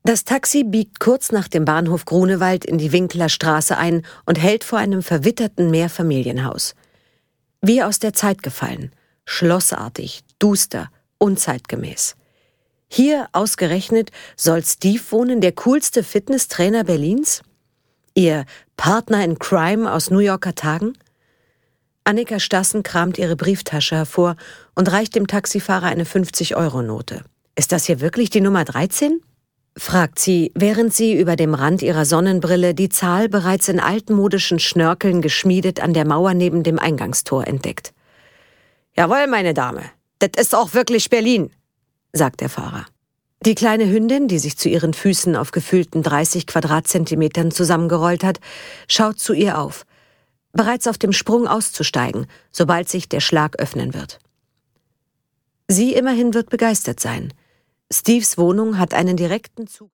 Das Taxi biegt kurz nach dem Bahnhof Grunewald in die Winkler Straße ein und hält vor einem verwitterten Mehrfamilienhaus. Wie aus der Zeit gefallen, schlossartig, duster, unzeitgemäß. Hier ausgerechnet soll Steve wohnen, der coolste Fitnesstrainer Berlins? Ihr Partner in Crime aus New Yorker Tagen? Annika Stassen kramt ihre Brieftasche hervor und reicht dem Taxifahrer eine 50-Euro-Note. »Ist das hier wirklich die Nummer 13?« fragt sie, während sie über dem Rand ihrer Sonnenbrille die Zahl bereits in altmodischen Schnörkeln geschmiedet an der Mauer neben dem Eingangstor entdeckt. »Jawohl, meine Dame, das ist auch wirklich Berlin«, sagt der Fahrer. Die kleine Hündin, die sich zu ihren Füßen auf gefühlten 30 Quadratzentimetern zusammengerollt hat, schaut zu ihr auf, bereits auf dem Sprung auszusteigen, sobald sich der Schlag öffnen wird. Sie immerhin wird begeistert sein. Steves Wohnung hat einen direkten Zug